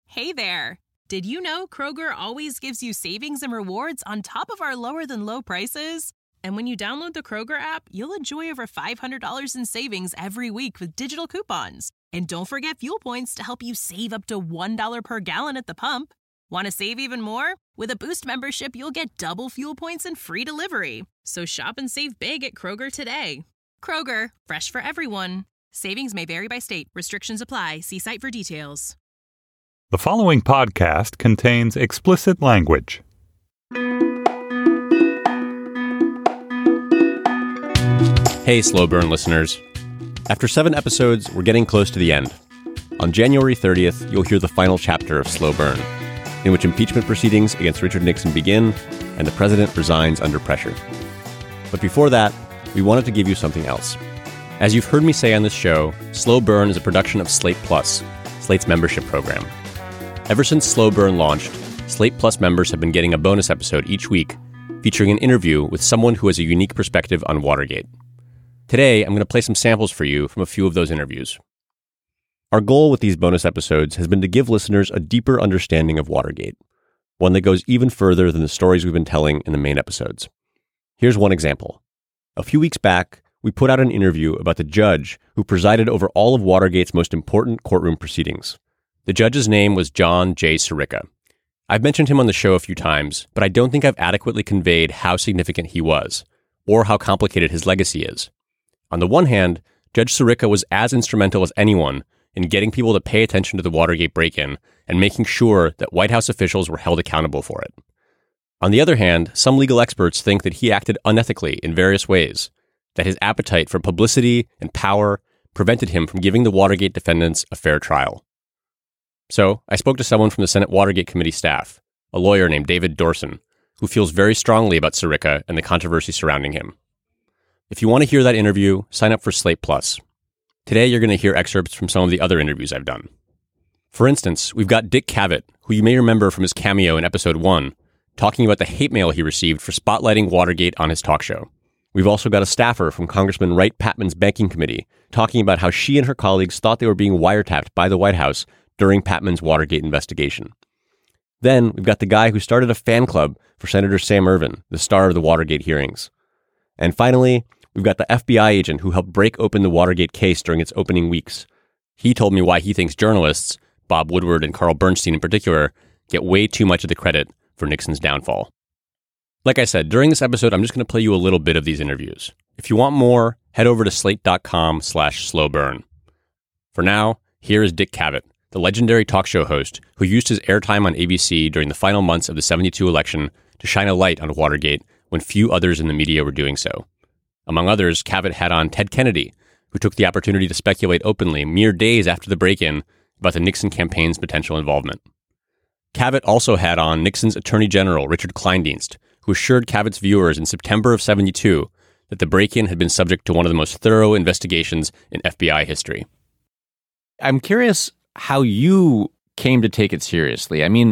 Hey there! Did you know Kroger always gives you savings and rewards on top of our lower-than-low prices? And when you download the Kroger app, you'll enjoy over $500 in savings every week with digital coupons. And don't forget fuel points to help you save up to $1 per gallon at the pump. Want to save even more? With a Boost membership, you'll get double fuel points and free delivery. So shop and save big at Kroger today. Kroger, fresh for everyone. Savings may vary by state. Restrictions apply. See site for details. The following podcast contains explicit language. Hey, Slow Burn listeners. After 7 episodes, we're getting close to the end. On January 30th, you'll hear the final chapter of Slow Burn, in which impeachment proceedings against Richard Nixon begin and the president resigns under pressure. But before that, we wanted to give you something else. As you've heard me say on this show, Slow Burn is a production of Slate Plus, Slate's membership program. Ever since Slow Burn launched, Slate Plus members have been getting a bonus episode each week featuring an interview with someone who has a unique perspective on Watergate. Today, I'm going to play some samples for you from a few of those interviews. Our goal with these bonus episodes has been to give listeners a deeper understanding of Watergate, one that goes even further than the stories we've been telling in the main episodes. Here's one example. A few weeks back, we put out an interview about the judge who presided over all of Watergate's most important courtroom proceedings. The judge's name was John J. Sirica. I've mentioned him on the show a few times, but I don't think I've adequately conveyed how significant he was, or how complicated his legacy is. On the one hand, Judge Sirica was as instrumental as anyone in getting people to pay attention to the Watergate break-in and making sure that White House officials were held accountable for it. On the other hand, some legal experts think that he acted unethically in various ways, that his appetite for publicity and power prevented him from giving the Watergate defendants a fair trial. So, I spoke to someone from the Senate Watergate Committee staff, a lawyer named David Dorson, who feels very strongly about Sirica and the controversy surrounding him. If you want to hear that interview, sign up for Slate Plus. Today, you're going to hear excerpts from some of the other interviews I've done. For instance, we've got Dick Cavett, who you may remember from his cameo in episode 1, talking about the hate mail he received for spotlighting Watergate on his talk show. We've also got a staffer from Congressman Wright Patman's banking committee talking about how she and her colleagues thought they were being wiretapped by the White House during Patman's Watergate investigation. Then we've got the guy who started a fan club for Senator Sam Ervin, the star of the Watergate hearings. And finally, we've got the FBI agent who helped break open the Watergate case during its opening weeks. He told me why he thinks journalists, Bob Woodward and Carl Bernstein in particular, get way too much of the credit for Nixon's downfall. Like I said, during this episode, I'm just going to play you a little bit of these interviews. If you want more, head over to slate.com/slowburn. For now, here is Dick Cavett, the legendary talk show host who used his airtime on ABC during the final months of the '72 election to shine a light on Watergate when few others in the media were doing so. Among others, Cavett had on Ted Kennedy, who took the opportunity to speculate openly mere days after the break-in about the Nixon campaign's potential involvement. Cavett also had on Nixon's Attorney General, Richard Kleindienst, who assured Cavett's viewers in September of '72 that the break-in had been subject to one of the most thorough investigations in FBI history. I'm curious how you came to take it seriously. I mean,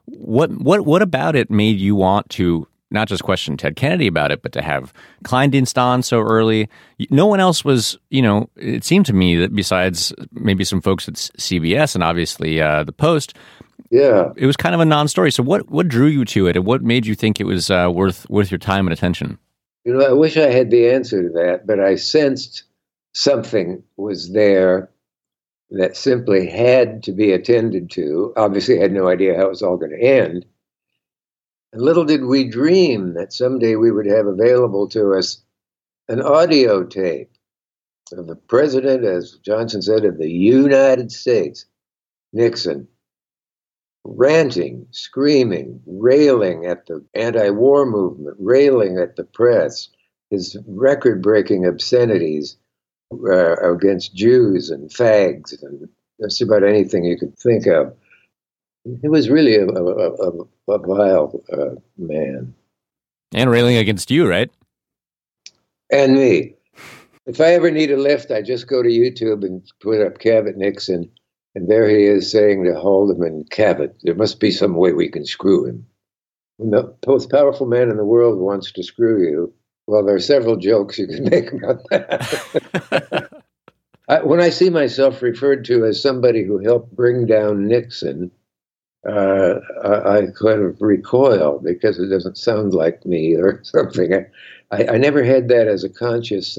what about it made you want to not just question Ted Kennedy about it, but to have Kleindienst on so early? No one else was, it seemed to me that besides maybe some folks at CBS and obviously the Post, it was kind of a non-story. So what drew you to it, and what made you think it was worth your time and attention? I wish I had the answer to that, but I sensed something was there that simply had to be attended to. Obviously, I had no idea how it was all going to end. And little did we dream that someday we would have available to us an audio tape of the president, as Johnson said, of the United States, Nixon, ranting, screaming, railing at the anti-war movement, railing at the press, his record-breaking obscenities against Jews and fags and just about anything you could think of. He was really a vile man. And railing against you, right? And me. If I ever need a lift, I just go to YouTube and put up Cavett Nixon, and there he is saying to Haldeman, Cavett, there must be some way we can screw him. When the most powerful man in the world wants to screw you, well, there are several jokes you can make about that. When I see myself referred to as somebody who helped bring down Nixon, I kind of recoil because it doesn't sound like me or something. I never had that as a conscious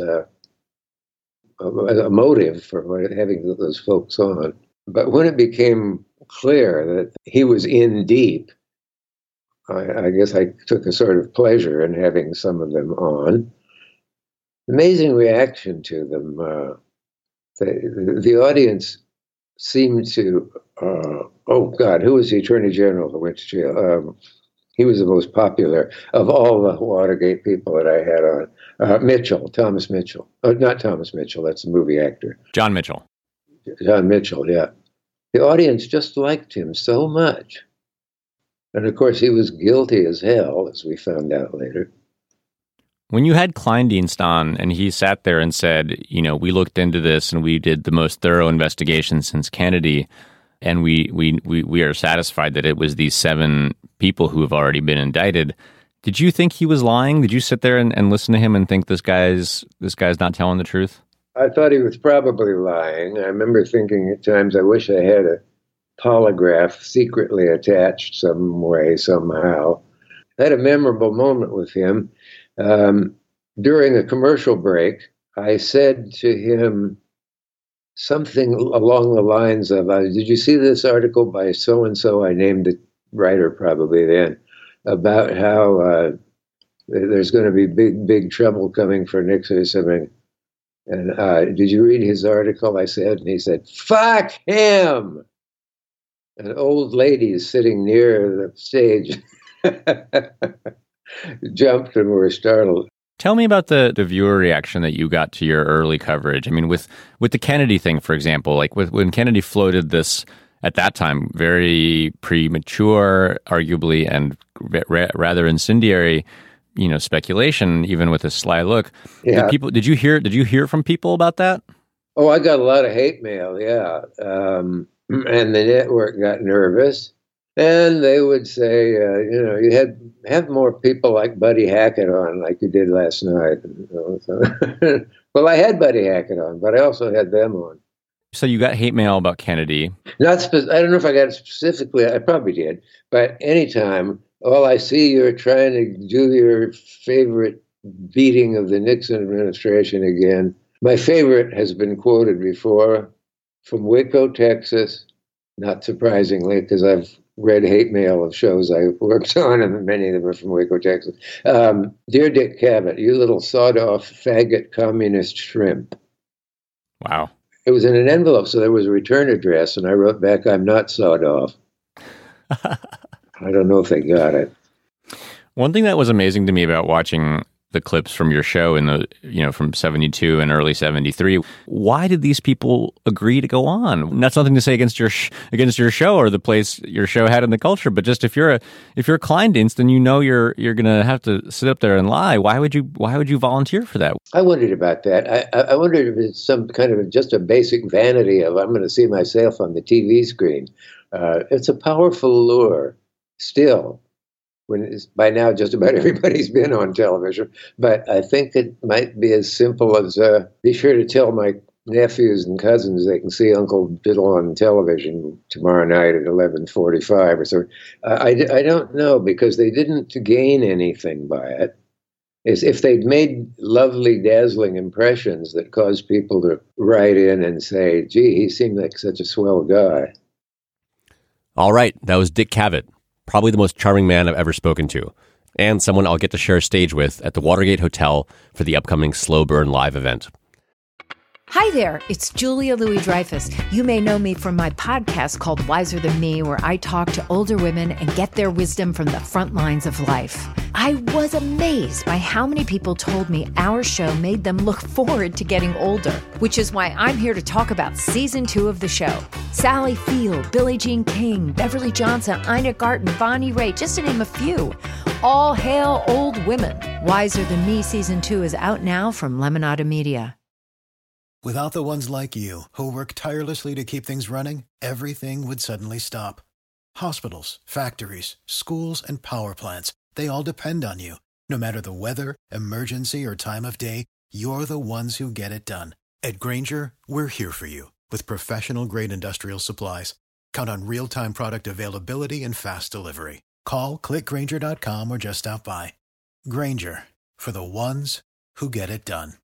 a motive for having those folks on. But when it became clear that he was in deep, I guess I took a sort of pleasure in having some of them on. Amazing reaction to them. The audience seemed to, oh God, who was the Attorney General who went to jail? He was the most popular of all the Watergate people that I had on. Mitchell, Thomas Mitchell. Not Thomas Mitchell, that's a movie actor. John Mitchell. John Mitchell, yeah. The audience just liked him so much. And of course, he was guilty as hell, as we found out later. When you had Kleindienst on and he sat there and said, we looked into this and we did the most thorough investigation since Kennedy, and we are satisfied that it was these 7 people who have already been indicted. Did you think he was lying? Did you sit there and listen to him and think this guy's not telling the truth? I thought he was probably lying. I remember thinking at times, I wish I had a polygraph secretly attached some way, somehow. I had a memorable moment with him. During a commercial break, I said to him something along the lines of, did you see this article by so-and-so? I named the writer probably then, about how there's going to be big trouble coming for Nixon or something. And did you read his article? I said, and he said, fuck him. An old lady sitting near the stage jumped and were startled. Tell me about the viewer reaction that you got to your early coverage. I mean, with the Kennedy thing, for example, like when Kennedy floated this, at that time, very premature, arguably, and rather incendiary, speculation, even with a sly look. Yeah. Did you hear from people about that? Oh, I got a lot of hate mail, yeah. And the network got nervous. And they would say, you have more people like Buddy Hackett on, like you did last night. Well, I had Buddy Hackett on, but I also had them on. So you got hate mail about Kennedy. I don't know if I got it specifically. I probably did. But anytime, I see you're trying to do your favorite beating of the Nixon administration again. My favorite has been quoted before from Waco, Texas, not surprisingly, because I've read hate mail of shows I worked on, and many of them are from Waco, Texas. Dear Dick Cavett, you little sawed-off faggot communist shrimp. Wow. It was in an envelope, so there was a return address, and I wrote back, I'm not sawed off. I don't know if they got it. One thing that was amazing to me about watching the clips from your show in the, from 72 and early 73. Why did these people agree to go on? That's nothing to say against your show or the place your show had in the culture, but just if you're a Kleindienst and you're going to have to sit up there and lie, why would you volunteer for that? I wondered about that. I wondered if it's some kind of just a basic vanity of I'm going to see myself on the TV screen. It's a powerful lure still. By now, just about everybody's been on television. But I think it might be as simple as be sure to tell my nephews and cousins they can see Uncle Biddle on television tomorrow night at 11:45 or so. I don't know, because they didn't gain anything by it. If they'd made lovely, dazzling impressions that caused people to write in and say, gee, he seemed like such a swell guy. All right, that was Dick Cavett. Probably the most charming man I've ever spoken to, and someone I'll get to share a stage with at the Watergate Hotel for the upcoming Slow Burn Live event. Hi there, it's Julia Louis-Dreyfus. You may know me from my podcast called Wiser Than Me, where I talk to older women and get their wisdom from the front lines of life. I was amazed by how many people told me our show made them look forward to getting older, which is why I'm here to talk about season 2 of the show. Sally Field, Billie Jean King, Beverly Johnson, Ina Garten, Bonnie Raitt, just to name a few. All hail old women. Wiser Than Me season 2 is out now from Lemonada Media. Without the ones like you, who work tirelessly to keep things running, everything would suddenly stop. Hospitals, factories, schools, and power plants, they all depend on you. No matter the weather, emergency, or time of day, you're the ones who get it done. At Grainger, we're here for you with professional-grade industrial supplies. Count on real-time product availability and fast delivery. Call, click.Grainger.com, or just stop by. Grainger, for the ones who get it done.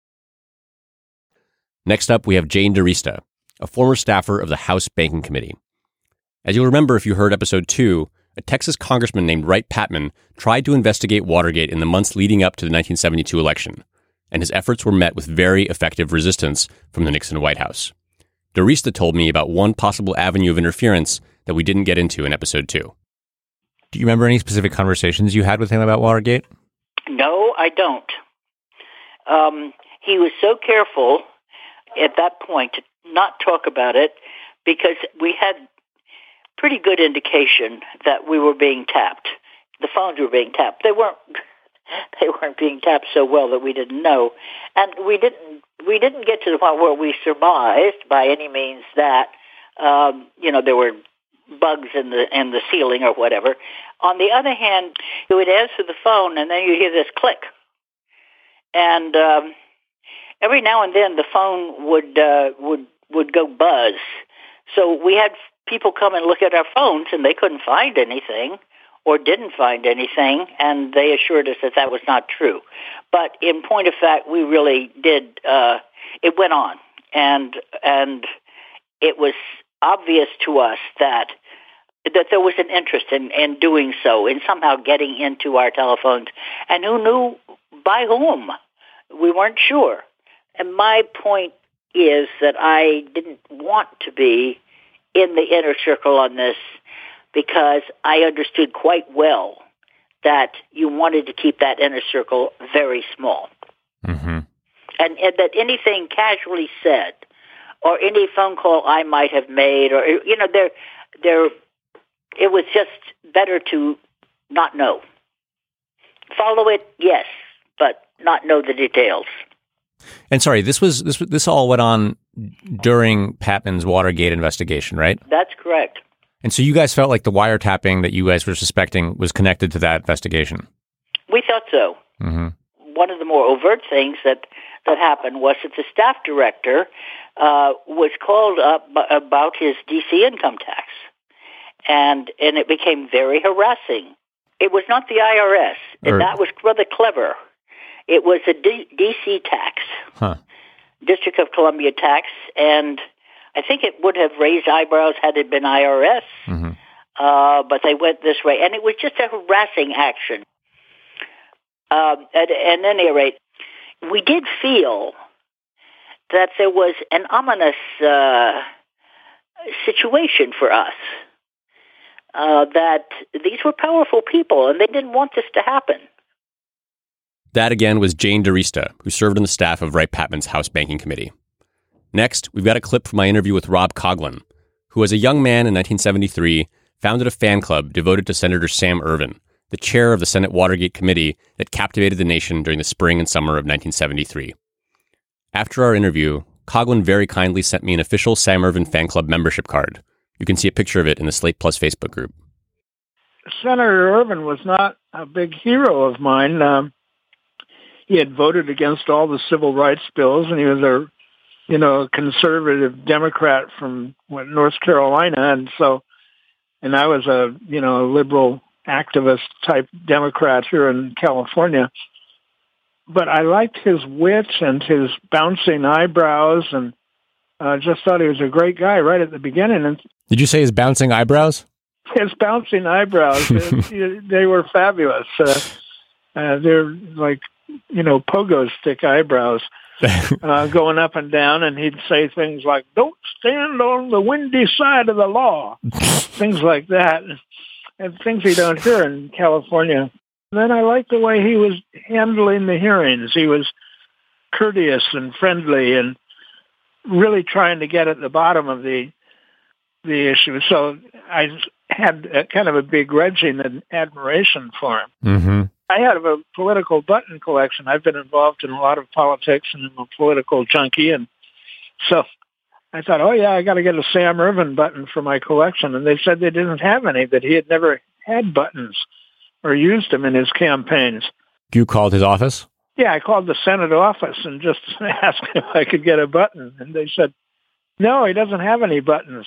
Next up, we have Jane DiResta, a former staffer of the House Banking Committee. As you'll remember if you heard episode 2, a Texas congressman named Wright Patman tried to investigate Watergate in the months leading up to the 1972 election, and his efforts were met with very effective resistance from the Nixon White House. DiResta told me about one possible avenue of interference that we didn't get into in episode 2. Do you remember any specific conversations you had with him about Watergate? No, I don't. He was so careful at that point to not talk about it because we had pretty good indication that we were being tapped. The phones were being tapped. They weren't being tapped so well that we didn't know, and we didn't get to the point where we surmised by any means that there were bugs in the ceiling or whatever. On the other hand, you would answer the phone and then you hear this click, and every now and then the phone would go buzz. So we had people come and look at our phones and they couldn't find anything or didn't find anything, and they assured us that that was not true. But in point of fact, we really did. It went on, and it was obvious to us that there was an interest in doing so, in somehow getting into our telephones, and who knew by whom? We weren't sure. And my point is that I didn't want to be in the inner circle on this because I understood quite well that you wanted to keep that inner circle very small. Mm-hmm. And that anything casually said or any phone call I might have made or, it was just better to not know. Follow it, yes, but not know the details. And sorry, this all went on during Patman's Watergate investigation, right? That's correct. And so you guys felt like the wiretapping that you guys were suspecting was connected to that investigation? We thought so. Mm-hmm. One of the more overt things that happened was that the staff director was called up about his D.C. income tax, and it became very harassing. It was not the IRS, and that was rather clever. It was a D.C. tax, District of Columbia tax, and I think it would have raised eyebrows had it been IRS, but they went this way. And it was just a harassing action. At any rate, we did feel that there was an ominous situation for us, that these were powerful people, and they didn't want this to happen. That again was Jane DiResta, who served on the staff of Wright Patman's House Banking Committee. Next, we've got a clip from my interview with Rob Coughlin, who as a young man in 1973 founded a fan club devoted to Senator Sam Ervin, the chair of the Senate Watergate Committee that captivated the nation during the spring and summer of 1973. After our interview, Coughlin very kindly sent me an official Sam Ervin fan club membership card. You can see a picture of it in the Slate Plus Facebook group. Senator Ervin was not a big hero of mine. He had voted against all the civil rights bills, and he was a conservative Democrat from North Carolina, and I was a liberal activist type Democrat here in California. But I liked his wit and his bouncing eyebrows, and just thought he was a great guy right at the beginning. And did you say his bouncing eyebrows? His bouncing eyebrows, they were fabulous. They're like, pogo stick eyebrows going up and down, and he'd say things like, "Don't stand on the windy side of the law," things like that, and things you don't hear in California. And then I liked the way he was handling the hearings. He was courteous and friendly and really trying to get at the bottom of the issue. So I had kind of a begrudging and admiration for him. Mm-hmm. I have a political button collection. I've been involved in a lot of politics, and I'm a political junkie. And so I thought, I got to get a Sam Ervin button for my collection. And they said they didn't have any, that he had never had buttons or used them in his campaigns. You called his office? Yeah, I called the Senate office and just asked if I could get a button. And they said, no, he doesn't have any buttons.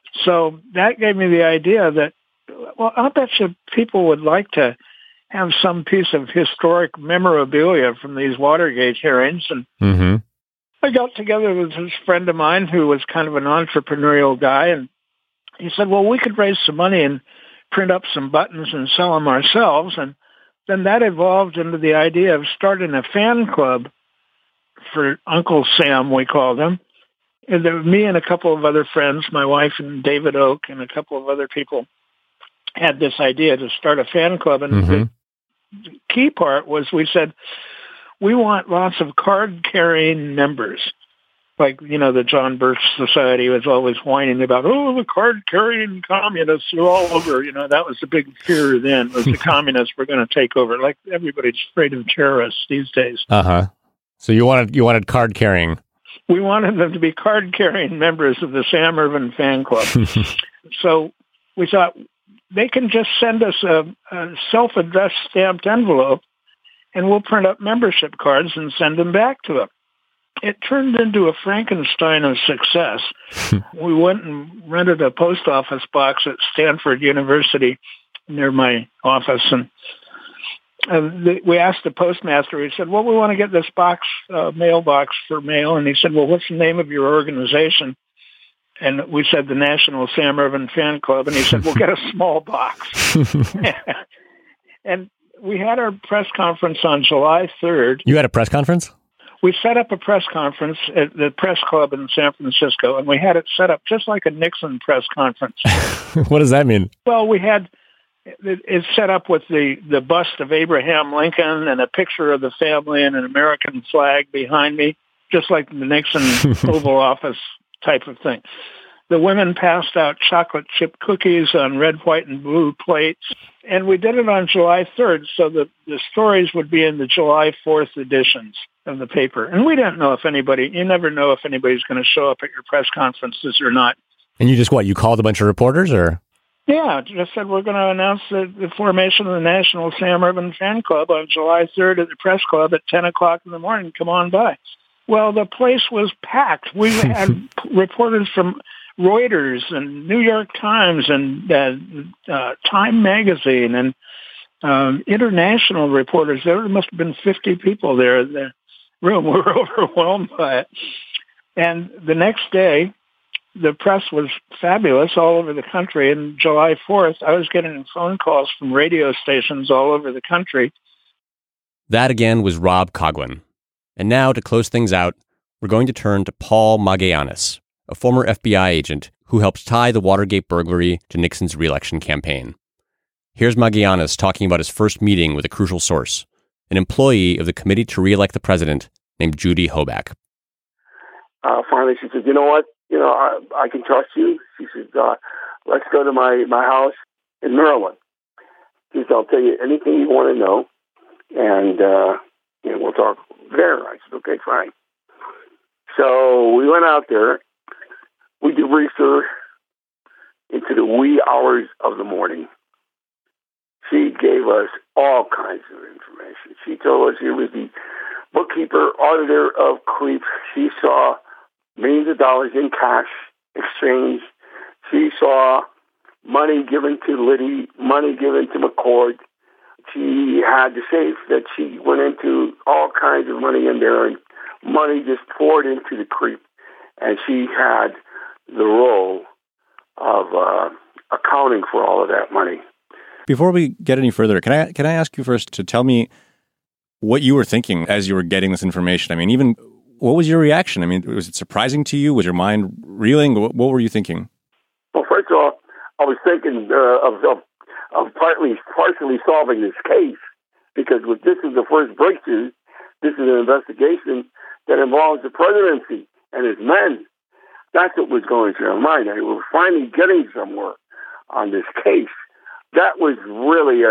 So that gave me the idea that, well, I bet you people would like to have some piece of historic memorabilia from these Watergate hearings. And I got together with this friend of mine who was kind of an entrepreneurial guy, and he said, well, we could raise some money and print up some buttons and sell them ourselves. And then that evolved into the idea of starting a fan club for Uncle Sam, we called him. And there, me and a couple of other friends, my wife and David Oak and a couple of other people, had this idea to start a fan club. And the key part was we said, we want lots of card-carrying members. Like, you know, the John Birch Society was always whining about, oh, the card-carrying communists are all over. You know, that was the big fear then, was the communists were going to take over. Like, everybody's afraid of terrorists these days. So you wanted card-carrying. We wanted them to be card-carrying members of the Sam Ervin fan club. So we thought, they can just send us a self-addressed stamped envelope, and we'll print up membership cards and send them back to them. It turned into a Frankenstein of success. We went and rented a post office box at Stanford University near my office, and we asked the postmaster. He said, well, we want to get this box, mailbox for mail. And he said, well, what's the name of your organization? And we said the National Sam Ervin Fan Club. And he said, we'll get a small box. And we had our press conference on July 3rd. You had a press conference? We set up a press conference at the press club in San Francisco, and we had it set up just like a Nixon press conference. What does that mean? Well, we had it set up with the bust of Abraham Lincoln and a picture of the family and an American flag behind me, just like the Nixon Oval Office type of thing. The women passed out chocolate chip cookies on red, white, and blue plates. And we did it on July 3rd, so the stories would be in the July 4th editions of the paper. And we didn't know if you never know if anybody's going to show up at your press conferences or not. And you just you called a bunch of reporters, or? Yeah, just said we're going to announce the formation of the National Sam Ervin Fan Club on July 3rd at the press club at 10 o'clock in the morning. Come on by. Well, the place was packed. We had reporters from Reuters and New York Times and Time Magazine and international reporters. There must have been 50 people there in the room. We were overwhelmed by it. And the next day, the press was fabulous all over the country. And July 4th, I was getting phone calls from radio stations all over the country. That again was Rob Coughlin. And now, to close things out, we're going to turn to Paul Magallanes, a former FBI agent who helped tie the Watergate burglary to Nixon's re-election campaign. Here's Magallanes talking about his first meeting with a crucial source, an employee of the Committee to Re-elect the President named Judy Hoback. Finally, she said, you know what? I can trust you. She said, let's go to my house in Maryland. She said, I'll tell you anything you want to know, and we'll talk there. I said, okay, fine. So we went out there. We debriefed her into the wee hours of the morning. She gave us all kinds of information. She told us she was the bookkeeper, auditor of CLEAP. She saw millions of dollars in cash exchange. She saw money given to Liddy, money given to McCord. She had the safe that she went into, all kinds of money in there, and money just poured into the CREEP. And she had the role of accounting for all of that money. Before we get any further, can I ask you first to tell me what you were thinking as you were getting this information? I mean, even what was your reaction? I mean, was it surprising to you? Was your mind reeling? What were you thinking? Well, first of all, I was thinking of partially solving this case, because this is the first breakthrough. This is an investigation that involves the presidency and his men. That's what was going through our mind. We were finally getting somewhere on this case. That was really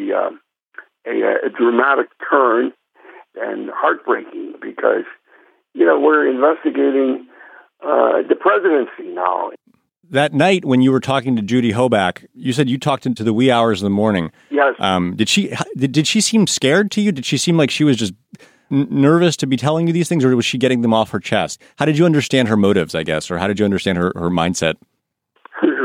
a dramatic turn and heartbreaking, because, we're investigating the presidency now. That night when you were talking to Judy Hoback, you said you talked into the wee hours of the morning. Yes. Did she seem scared to you? Did she seem like she was just nervous to be telling you these things, or was she getting them off her chest? How did you understand her motives, I guess, or how did you understand her mindset? She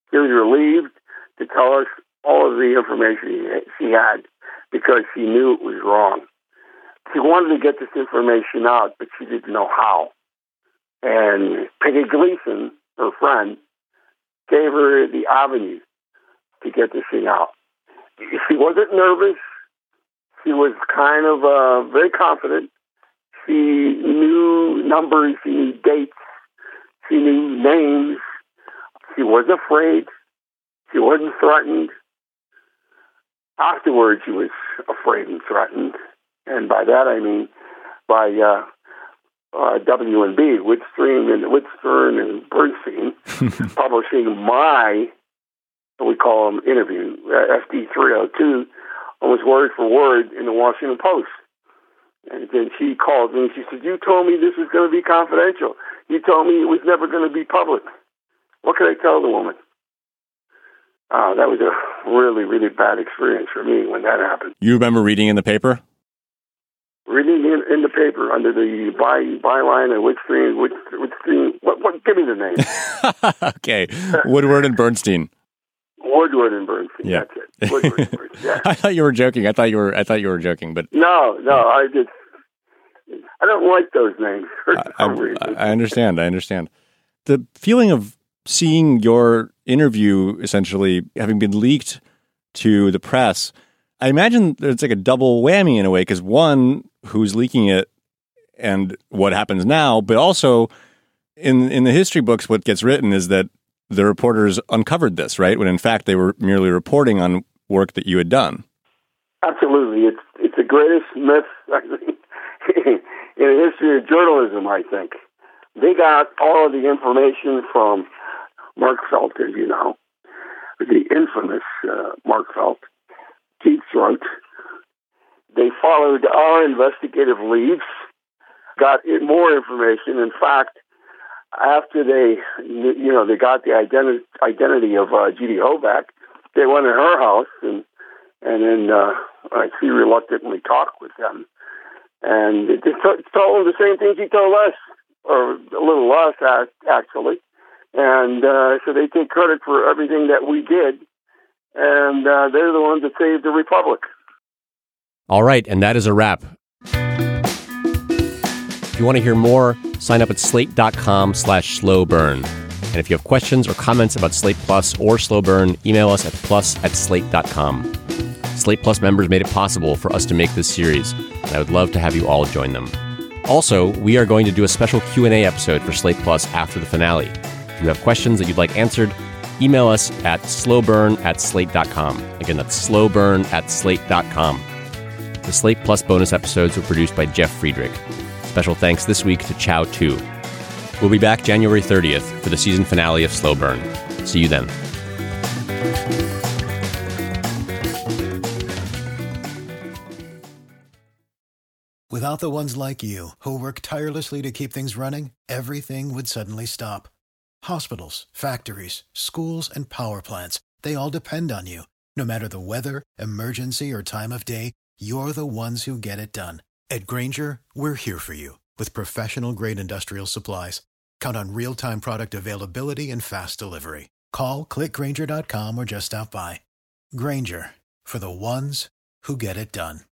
She was relieved to tell us all of the information she had because she knew it was wrong. She wanted to get this information out, but she didn't know how. And Peggy Gleason, her friend, gave her the avenue to get this thing out. She wasn't nervous. She was kind of very confident. She knew numbers. She knew dates. She knew names. She wasn't afraid. She wasn't threatened. Afterwards, she was afraid and threatened. And by that, I mean by W&B, Woodstern and Bernstein, publishing my, we call them interview, FD 302, almost word for word in the Washington Post. And then she called me and she said, "You told me this was going to be confidential. You told me it was never going to be public. What could I tell the woman?" That was a really, really bad experience for me when that happened. You remember reading in the paper? Reading in the paper under the byline of Woodstream, what? Give me the name. Okay, Woodward and Bernstein. Woodward and Bernstein. Yeah. That's it. Woodward and Bernstein. Yeah. I thought you were joking. I thought you were joking, but no. I don't like those names for some reason. I understand. The feeling of seeing your interview essentially having been leaked to the press, I imagine it's like a double whammy in a way, because one, who's leaking it and what happens now, but also in the history books, what gets written is that the reporters uncovered this, right? When in fact they were merely reporting on work that you had done. Absolutely. It's the greatest myth, I think, in the history of journalism, I think. They got all of the information from Mark Felt, as you know, the infamous Mark Felt, Deep Throat. They followed our investigative leads, got more information. In fact, after they got the identity of Judy Hoback, they went to her house and then she reluctantly talked with them, and they told them the same thing she told us, or a little less actually, and so they take credit for everything that we did, and they're the ones that saved the Republic. All right, and that is a wrap. If you want to hear more, sign up at slate.com/slowburn. And if you have questions or comments about Slate Plus or Slow Burn, email us at plus@slate.com. Slate Plus members made it possible for us to make this series, and I would love to have you all join them. Also, we are going to do a special Q&A episode for Slate Plus after the finale. If you have questions that you'd like answered, email us at slowburn@slate.com. Again, that's slowburn@slate.com. The Slate Plus bonus episodes were produced by Jeff Friedrich. Special thanks this week to Chow Tu. We'll be back January 30th for the season finale of Slow Burn. See you then. Without the ones like you, who work tirelessly to keep things running, everything would suddenly stop. Hospitals, factories, schools, and power plants, they all depend on you. No matter the weather, emergency, or time of day, you're the ones who get it done. At Grainger, we're here for you with professional-grade industrial supplies. Count on real-time product availability and fast delivery. Call, click Grainger.com, or just stop by. Grainger, for the ones who get it done.